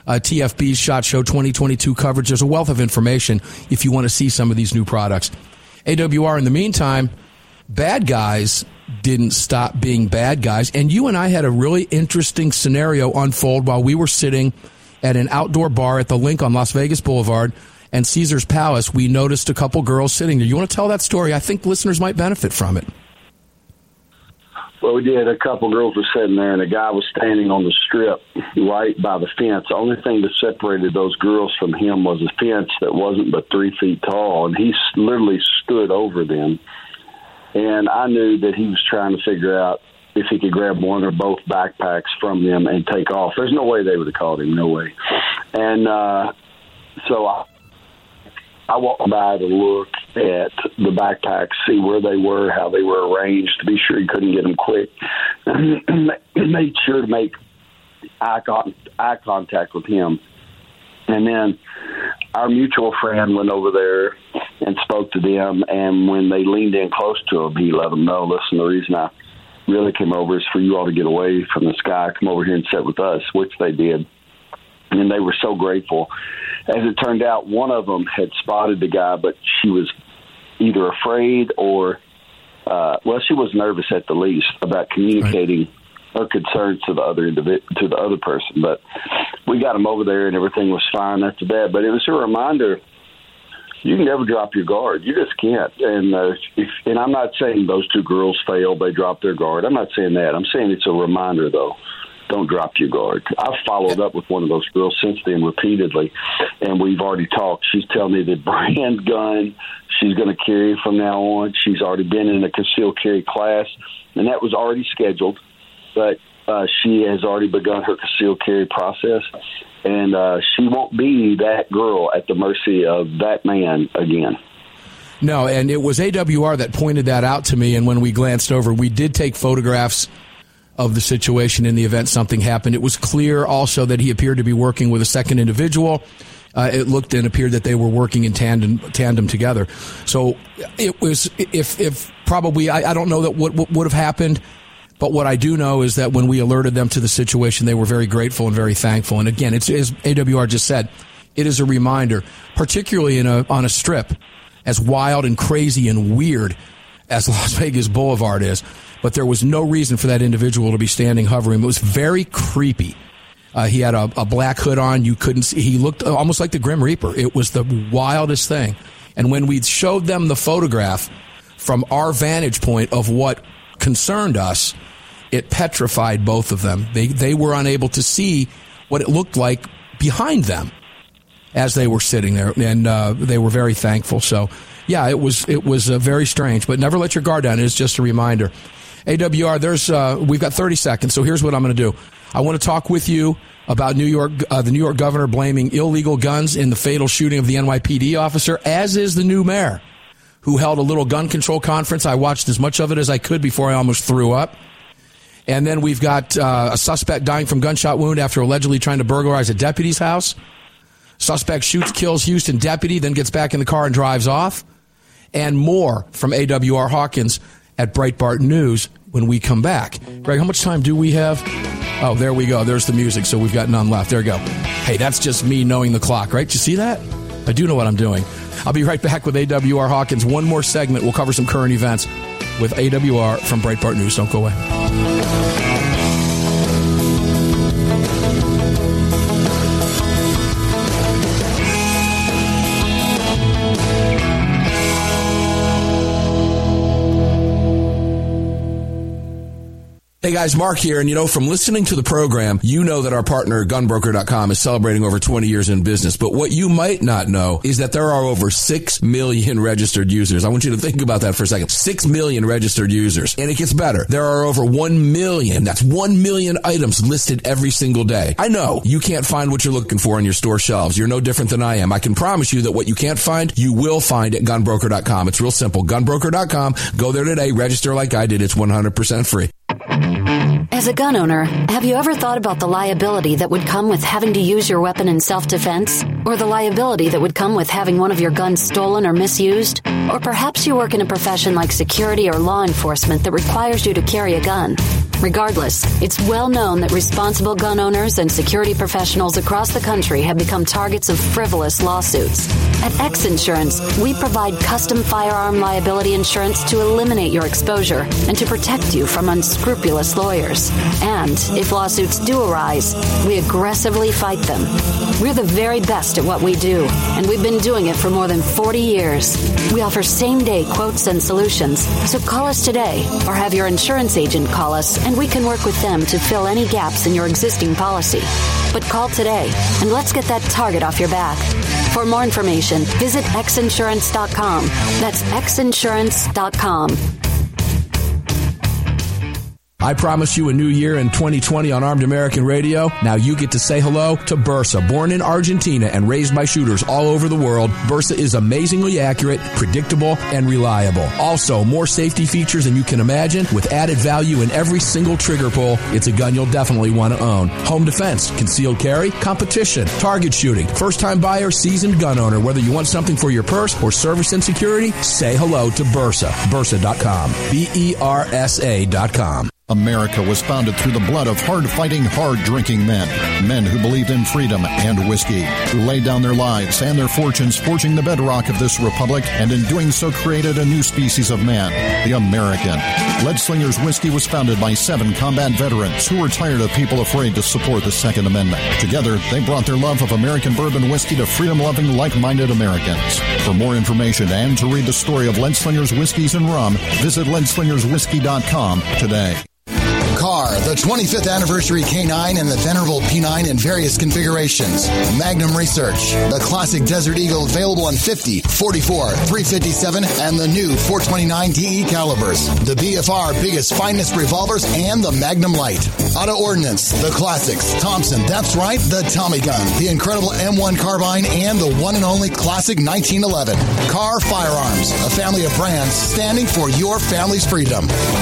uh, T F B's SHOT Show twenty twenty-two coverage. There's a wealth of information if you want to see some of these new products. A W R, in the meantime, bad guys didn't stop being bad guys. And you and I had a really interesting scenario unfold while we were sitting at an outdoor bar at the Link on Las Vegas Boulevard and Caesar's Palace. We noticed a couple girls sitting there. You want to tell that story? I think listeners might benefit from it. Well, we did. A couple girls were sitting there, and a guy was standing on the strip right by the fence. The only thing that separated those girls from him was a fence that wasn't but three feet tall, and he literally stood over them. And I knew that he was trying to figure out if he could grab one or both backpacks from them and take off. There's no way they would have caught him, no way. And uh, so I, I walked by to look at the backpacks, see where they were, how they were arranged, to be sure he couldn't get them quick. Made sure to make eye, con- eye contact with him. And then our mutual friend went over there and spoke to them, and when they leaned in close to him, he let them know, listen, the reason I really came over is for you all to get away from this guy, come over here and sit with us, which they did. And they were so grateful. As it turned out, one of them had spotted the guy, but she was either afraid or, uh, well, she was nervous at the least about communicating right. her concerns to the other individ- to the other person. But we got him over there, and everything was fine after that. But it was a reminder, you can never drop your guard. You just can't. And uh, if, and I'm not saying those two girls failed, they dropped their guard. I'm not saying that. I'm saying it's a reminder, though. Don't drop your guard. I've followed up with one of those girls since then repeatedly, and we've already talked. She's telling me the brand gun she's going to carry from now on. She's already been in a concealed carry class, and that was already scheduled, but uh, she has already begun her concealed carry process, and uh, she won't be that girl at the mercy of that man again. No, and it was A W R that pointed that out to me, and when we glanced over, we did take photographs of the situation in the event something happened. It was clear also that he appeared to be working with a second individual. Uh, it looked and appeared that they were working in tandem tandem together. So it was, if if probably, I, I don't know that what, what would have happened, but what I do know is that when we alerted them to the situation, they were very grateful and very thankful. And again, it's, as A W R just said, it is a reminder, particularly in a on a strip as wild and crazy and weird as Las Vegas Boulevard is. But there was no reason for that individual to be standing hovering. It was very creepy. Uh, he had a, a black hood on. You couldn't see. He looked almost like the Grim Reaper. It was the wildest thing. And when we showed them the photograph from our vantage point of what concerned us, it petrified both of them. They they were unable to see what it looked like behind them as they were sitting there, and uh, they were very thankful. So, yeah, it was it was uh, very strange. But never let your guard down. It's just a reminder. A W R, there's uh, we've got thirty seconds, so here's what I'm going to do. I want to talk with you about New York, uh, the New York governor blaming illegal guns in the fatal shooting of the N Y P D officer, as is the new mayor, who held a little gun control conference. I watched as much of it as I could before I almost threw up. And then we've got uh, a suspect dying from gunshot wound after allegedly trying to burglarize a deputy's house. Suspect shoots, kills Houston deputy, then gets back in the car and drives off. And more from A W R Hawkins at Breitbart News when we come back. Greg, how much time do we have? Oh, there we go. There's the music, so we've got none left. There we go. Hey, that's just me knowing the clock, right? Did you see that? I do know what I'm doing. I'll be right back with A W R Hawkins. One more segment. We'll cover some current events with A W R from Breitbart News. Don't go away. Hey guys, Mark here, and you know, from listening to the program, you know that our partner gun broker dot com is celebrating over twenty years in business. But what you might not know is that there are over six million registered users. I want you to think about that for a second. six million registered users. And it gets better. There are over one million, that's one million items listed every single day. I know you can't find what you're looking for on your store shelves. You're no different than I am. I can promise you that what you can't find, you will find at gun broker dot com. It's real simple. gun broker dot com. Go there today. Register like I did. It's one hundred percent free. As a gun owner, have you ever thought about the liability that would come with having to use your weapon in self-defense? Or the liability that would come with having one of your guns stolen or misused? Or perhaps you work in a profession like security or law enforcement that requires you to carry a gun. Regardless, it's well known that responsible gun owners and security professionals across the country have become targets of frivolous lawsuits. At X Insurance, we provide custom firearm liability insurance to eliminate your exposure and to protect you from unscrupulous lawyers. And if lawsuits do arise, we aggressively fight them. We're the very best at what we do, and we've been doing it for more than forty years. We offer same-day quotes and solutions, so call us today or have your insurance agent call us, and we can work with them to fill any gaps in your existing policy. But call today, and let's get that target off your back. For more information, visit x insurance dot com. That's x insurance dot com. I promise you a new year in twenty twenty on Armed American Radio. Now you get to say hello to Bersa. Born in Argentina and raised by shooters all over the world, Bersa is amazingly accurate, predictable, and reliable. Also, more safety features than you can imagine with added value in every single trigger pull. It's a gun you'll definitely want to own. Home defense, concealed carry, competition, target shooting, first-time buyer, seasoned gun owner. Whether you want something for your purse or service and security, say hello to Bersa. Bersa dot com. B E R S A dot com. America was founded through the blood of hard-fighting, hard-drinking men. Men who believed in freedom and whiskey, who laid down their lives and their fortunes forging the bedrock of this republic, and in doing so created a new species of man, the American. Lead Slingers Whiskey was founded by seven combat veterans who were tired of people afraid to support the Second Amendment. Together, they brought their love of American bourbon whiskey to freedom-loving, like-minded Americans. For more information and to read the story of Lead Slingers Whiskeys and Rum, visit lead slingers whiskey dot com today. Car, the twenty-fifth anniversary K nine and the venerable P nine in various configurations. Magnum Research, the classic Desert Eagle available in fifty, forty-four, three fifty-seven, and the new four twenty-nine D E calibers. The B F R biggest, finest revolvers and the Magnum Light. Auto Ordnance, the classics. Thompson, that's right, the Tommy gun, the incredible M one carbine, and the one and only classic nineteen eleven. Car Firearms, a family of brands standing for your family's freedom.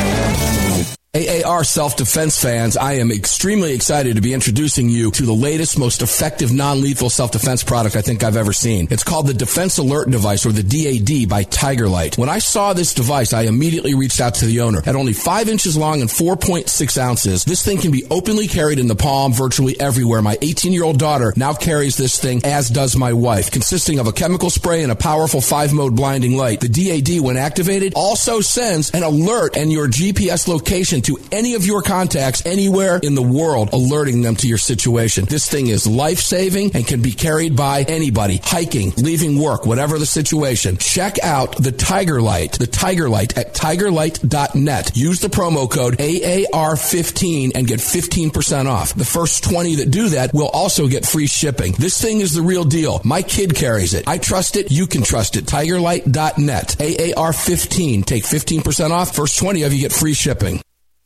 A A R self-defense fans, I am extremely excited to be introducing you to the latest, most effective non-lethal self-defense product I think I've ever seen. It's called the Defense Alert Device, or the D A D, by Tiger Light. When I saw this device, I immediately reached out to the owner. At only five inches long and four point six ounces, this thing can be openly carried in the palm virtually everywhere. My eighteen-year-old daughter now carries this thing, as does my wife. Consisting of a chemical spray and a powerful five-mode blinding light, the D A D, when activated, also sends an alert and your G P S location to any of your contacts anywhere in the world, alerting them to your situation. This thing is life-saving and can be carried by anybody, hiking, leaving work, whatever the situation. Check out the Tiger Light, the Tiger Light at tiger light dot net. Use the promo code A A R fifteen and get fifteen percent off. The first twenty that do that will also get free shipping. This thing is the real deal. My kid carries it. I trust it. You can trust it. tiger light dot net. A A R fifteen. Take fifteen percent off. First twenty of you get free shipping.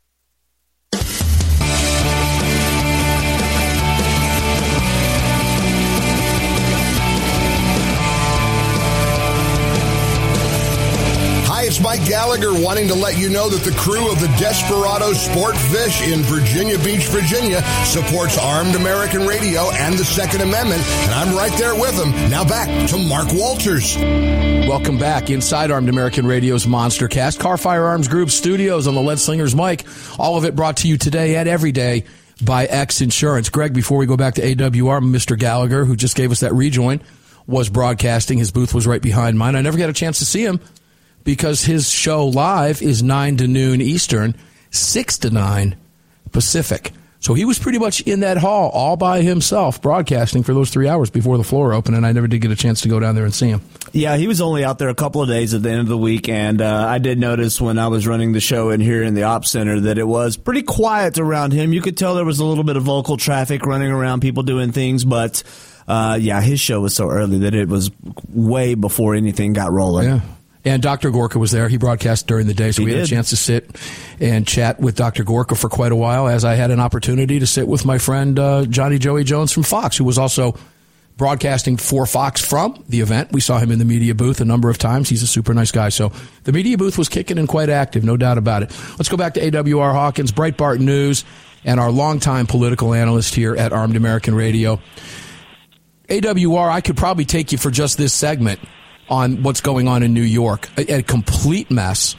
It's Mike Gallagher wanting to let you know that the crew of the Desperado Sport Fish in Virginia Beach, Virginia supports Armed American Radio and the Second Amendment, and I'm right there with them. Now back to Mark Walters. Welcome back inside Armed American Radio's Monster Cast, Car Firearms Group Studios on the Lead Slingers mic. All of it brought to you today and every day by X Insurance. Greg, before we go back to A W R, Mister Gallagher, who just gave us that rejoin, was broadcasting. His booth was right behind mine. I never got a chance to see him, because his show live is nine to noon Eastern, six to nine Pacific. So he was pretty much in that hall all by himself broadcasting for those three hours before the floor opened, and I never did get a chance to go down there and see him. Yeah, he was only out there a couple of days at the end of the week, and uh, I did notice when I was running the show in here in the Ops Center that it was pretty quiet around him. You could tell there was a little bit of vocal traffic running around, people doing things, but uh, yeah, his show was so early that it was way before anything got rolling. Yeah. And Doctor Gorka was there. He broadcast during the day, so he we had did. a chance to sit and chat with Doctor Gorka for quite a while, as I had an opportunity to sit with my friend uh, Johnny Joey Jones from Fox, who was also broadcasting for Fox from the event. We saw him in the media booth a number of times. He's a super nice guy. So the media booth was kicking and quite active, no doubt about it. Let's go back to A W R Hawkins, Breitbart News, and our longtime political analyst here at Armed American Radio. A W R, I could probably take you for just this segment on what's going on in New York. A, a complete mess.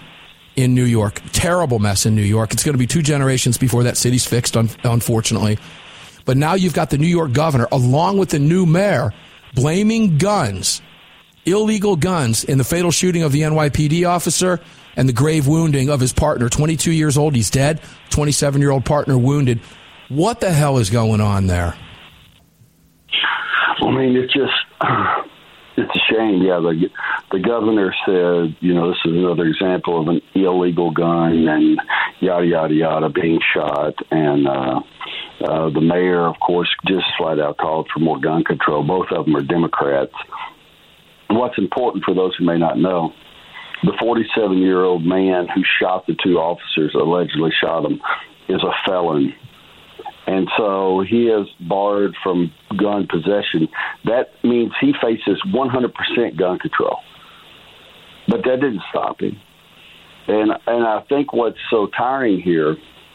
in New York. Terrible mess in New York. It's going to be two generations before that city's fixed, un- unfortunately. But now you've got the New York governor, along with the new mayor, blaming guns, illegal guns, in the fatal shooting of the N Y P D officer and the grave wounding of his partner. twenty-two years old, he's dead. twenty-seven-year-old partner wounded. What the hell is going on there? I mean, it's just, it's a shame. Yeah, the, the governor said, you know, this is another example of an illegal gun and yada, yada, yada being shot. And uh, uh, the mayor, of course, just flat out called for more gun control. Both of them are Democrats. What's important for those who may not know, the forty-seven-year-old man who shot the two officers, allegedly shot them, is a felon. And so he is barred from gun possession. That means he faces one hundred percent gun control. But that didn't stop him. And and I think what's so tiring here,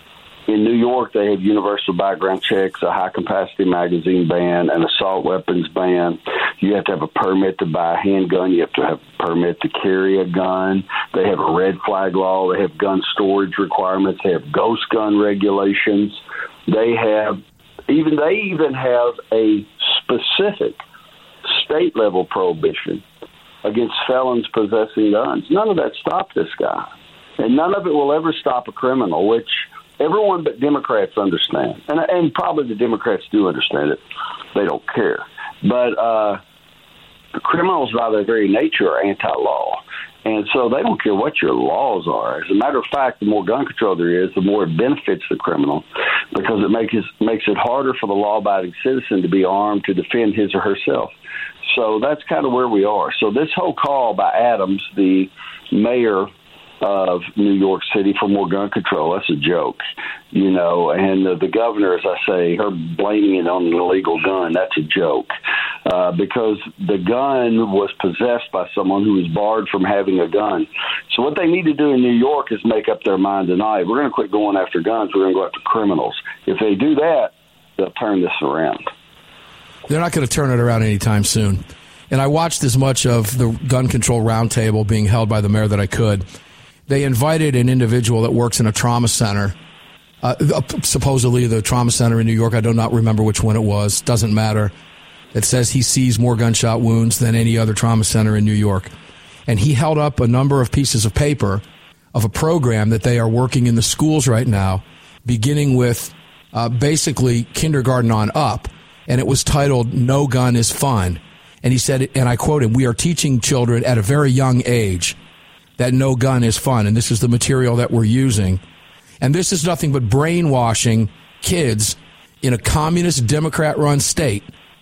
in New York, they have universal background checks, a high-capacity magazine ban, an assault weapons ban. You have to have a permit to buy a handgun. You have to have a permit to carry a gun. They have a red flag law. They have gun storage requirements. They have ghost gun regulations. They have even they even have a specific state-level prohibition against felons possessing guns. None of that stopped this guy. And none of it will ever stop a criminal, which everyone but Democrats understand. And, and probably the Democrats do understand it. They don't care. But uh, criminals, by their very nature, are anti-law. And so they don't care what your laws are. As a matter of fact, the more gun control there is, the more it benefits the criminal, because it makes it, makes it harder for the law-abiding citizen to be armed to defend his or herself. So that's kind of where we are. So this whole call by Adams, the mayor of New York City, for more gun control, that's a joke, you know, and uh, the governor, as I say, her blaming it on an illegal gun, that's a joke, uh, because the gun was possessed by someone who was barred from having a gun. So what they need to do in New York is make up their mind tonight. We're going to quit going after guns. We're going to go after criminals. If they do that, they'll turn this around. They're not going to turn it around anytime soon. And I watched as much of the gun control roundtable being held by the mayor that I could. They invited an individual that works in a trauma center, uh, supposedly the trauma center in New York. I do not remember which one it was. Doesn't matter. It says he sees more gunshot wounds than any other trauma center in New York. And he held up a number of pieces of paper of a program that they are working in the schools right now, beginning with uh, basically kindergarten on up. And it was titled, "No Gun is Fun." And he said, and I quote him, "We are teaching children at a very young age that no gun is fun," and this is the material that we're using. And this is nothing but brainwashing kids in a communist Democrat-run state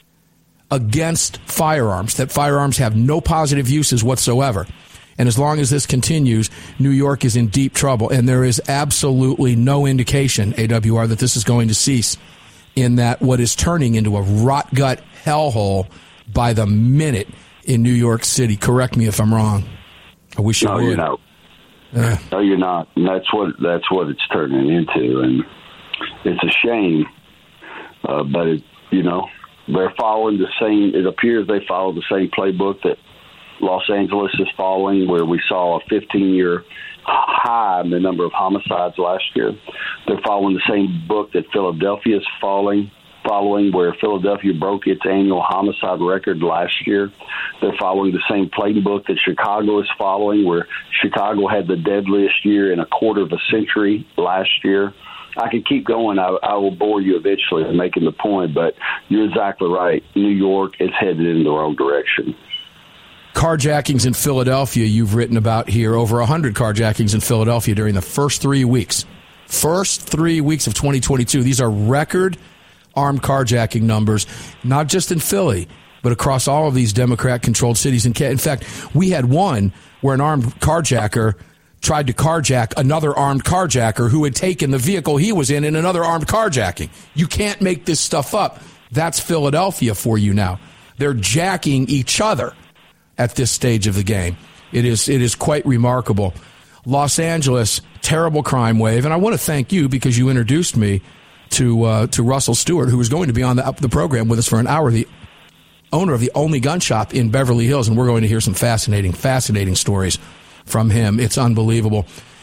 against firearms, that firearms have no positive uses whatsoever. And as long as this continues, New York is in deep trouble. And there is absolutely no indication, A W R, that this is going to cease, in that what is turning into a rot-gut hellhole by the minute in New York City. Correct me if I'm wrong. I wish you no, would. You're not. Uh, no, you're not. And that's what that's what it's turning into, and it's a shame. Uh, but it, you know, they're following the same. It appears they follow the same playbook that Los Angeles is following, where we saw a fifteen-year high in the number of homicides last year. They're following the same book that Philadelphia is following. Following where Philadelphia broke its annual homicide record last year. They're following the same playbook that Chicago is following, where Chicago had the deadliest year in a quarter of a century last year. I could keep going. I, I will bore you eventually in making the point, but you're exactly right. New York is headed in the wrong direction. Carjackings in Philadelphia, you've written about here, over one hundred carjackings in Philadelphia during the first three weeks. First three weeks of twenty twenty-two. These are record armed carjacking numbers, not just in Philly, but across all of these Democrat-controlled cities. In fact, we had one where an armed carjacker tried to carjack another armed carjacker who had taken the vehicle he was in in another armed carjacking. You can't make this stuff up. That's Philadelphia for you now. They're jacking each other at this stage of the game. It is it is quite remarkable. Los Angeles, terrible crime wave. And I want to thank you because you introduced me to uh, to Russell Stewart, who was going to be on the, the program with us for an hour, the owner of the only gun shop in Beverly Hills, and we're going to hear some fascinating, fascinating stories from him. It's unbelievable.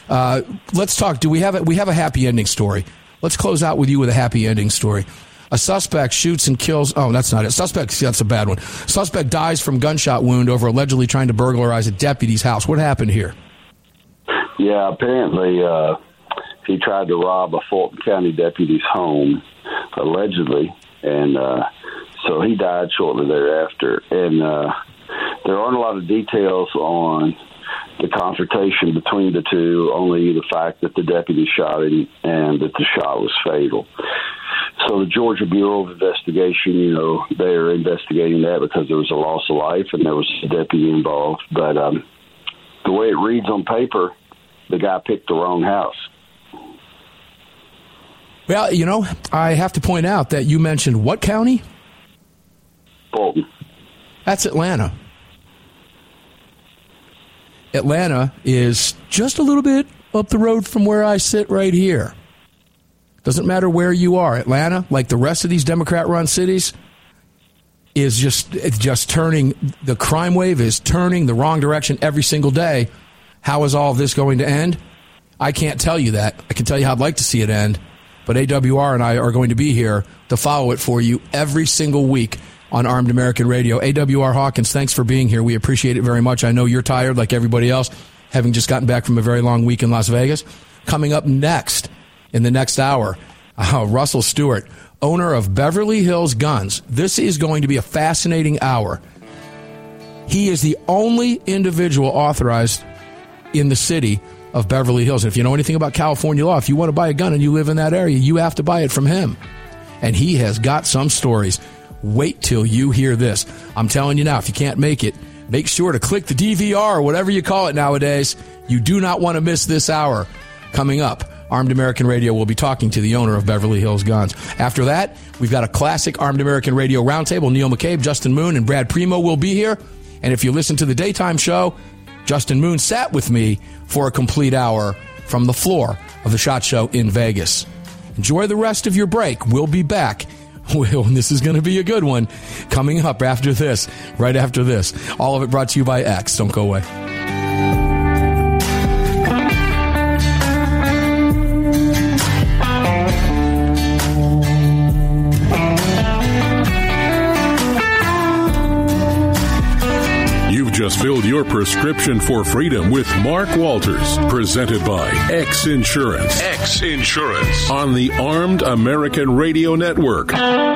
Uh, let's talk. Do we have a, we have a happy ending story? Let's close out with you with a happy ending story. A suspect shoots and kills. Oh, that's not it. Suspect. See, that's a bad one. Suspect dies from gunshot wound over allegedly trying to burglarize a deputy's house. What happened here? Yeah, apparently uh, he tried to rob a Fulton County deputy's home, allegedly, and uh, so he died shortly thereafter. And uh, there aren't a lot of details on the confrontation between the two, only the fact that the deputy shot him and that the shot was fatal. So the Georgia Bureau of Investigation, you know, they're investigating that because there was a loss of life and there was a deputy involved. But um, the way it reads on paper, the guy picked the wrong house. Well, you know, I have to point out that you mentioned what county? Fulton. That's Atlanta. Atlanta is just a little bit up the road from where I sit right here. Doesn't matter where you are. Atlanta, like the rest of these Democrat-run cities, is just it's just turning, the crime wave is turning the wrong direction every single day. How is all of this going to end? I can't tell you that. I can tell you how I'd like to see it end, but A W R and I are going to be here to follow it for you every single week on Armed American Radio. A W R Hawkins, thanks for being here. We appreciate it very much. I know you're tired like everybody else, having just gotten back from a very long week in Las Vegas. Coming up next, in the next hour, uh, Russell Stewart, owner of Beverly Hills Guns. This is going to be a fascinating hour. He is the only individual authorized in the city of Beverly Hills. And if you know anything about California law, if you want to buy a gun and you live in that area, you have to buy it from him. And he has got some stories. Wait till you hear this. I'm telling you now, if you can't make it, make sure to click the D V R or whatever you call it nowadays. You do not want to miss this hour. Coming up, Armed American Radio will be talking to the owner of Beverly Hills Guns. After that, we've got a classic Armed American Radio roundtable. Neil McCabe, Justin Moon, and Brad Primo will be here. And if you listen to the daytime show, Justin Moon sat with me for a complete hour from the floor of the SHOT Show in Vegas. Enjoy the rest of your break. We'll be back. Well, this is going to be a good one coming up after this, right after this. All of it brought to you by X. Don't go away. You've just filled your prescription for freedom with Mark Walters, presented by X Insurance. X Insurance on the Armed American Radio Network.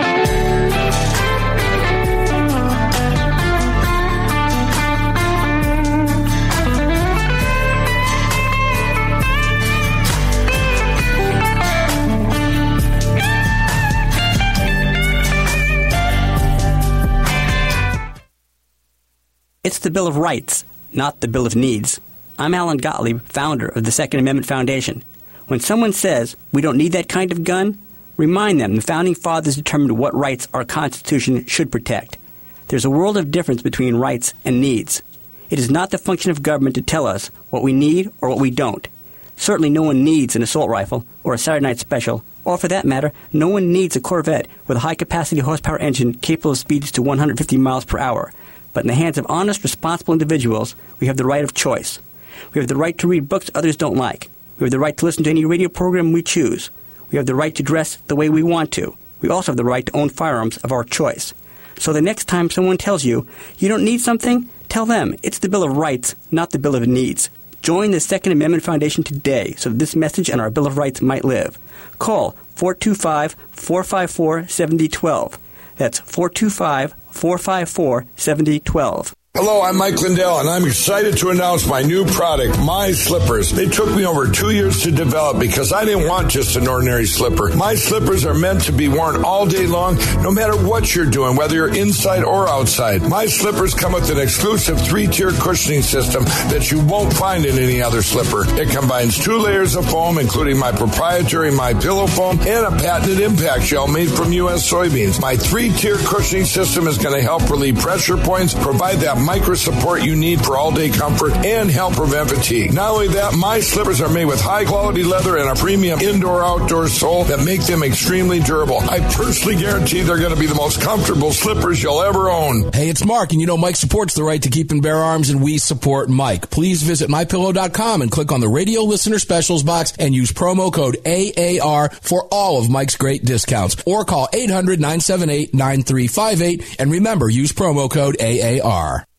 It's the Bill of Rights, not the Bill of Needs. I'm Alan Gottlieb, founder of the Second Amendment Foundation. When someone says we don't need that kind of gun, remind them the Founding Fathers determined what rights our Constitution should protect. There's a world of difference between rights and needs. It is not the function of government to tell us what we need or what we don't. Certainly no one needs an assault rifle or a Saturday night special, or for that matter, no one needs a Corvette with a high-capacity horsepower engine capable of speeds to one hundred fifty miles per hour. But in the hands of honest, responsible individuals, we have the right of choice. We have the right to read books others don't like. We have the right to listen to any radio program we choose. We have the right to dress the way we want to. We also have the right to own firearms of our choice. So the next time someone tells you you don't need something, tell them it's the Bill of Rights, not the Bill of Needs. Join the Second Amendment Foundation today so that this message and our Bill of Rights might live. Call four two five, four five four, seven zero one two. That's four two five, four five four, seven zero one two. Hello, I'm Mike Lindell, and I'm excited to announce my new product, My Slippers. They took me over two years to develop because I didn't want just an ordinary slipper. My slippers are meant to be worn all day long, no matter what you're doing, whether you're inside or outside. My slippers come with an exclusive three-tier cushioning system that you won't find in any other slipper. It combines two layers of foam, including my proprietary My Pillow foam and a patented impact gel made from U S soybeans. My three-tier cushioning system is going to help relieve pressure points, provide that micro support you need for all-day comfort and help prevent fatigue. Not only that, my slippers are made with high-quality leather and a premium indoor-outdoor sole that make them extremely durable. I personally guarantee they're going to be the most comfortable slippers you'll ever own. Hey, it's Mark, and you know Mike supports the right to keep and bear arms, and we support Mike. Please visit my pillow dot com and click on the radio listener specials box and use promo code A A R for all of Mike's great discounts. Or call eight hundred, nine seven eight, nine three five eight, and remember, use promo code A A R.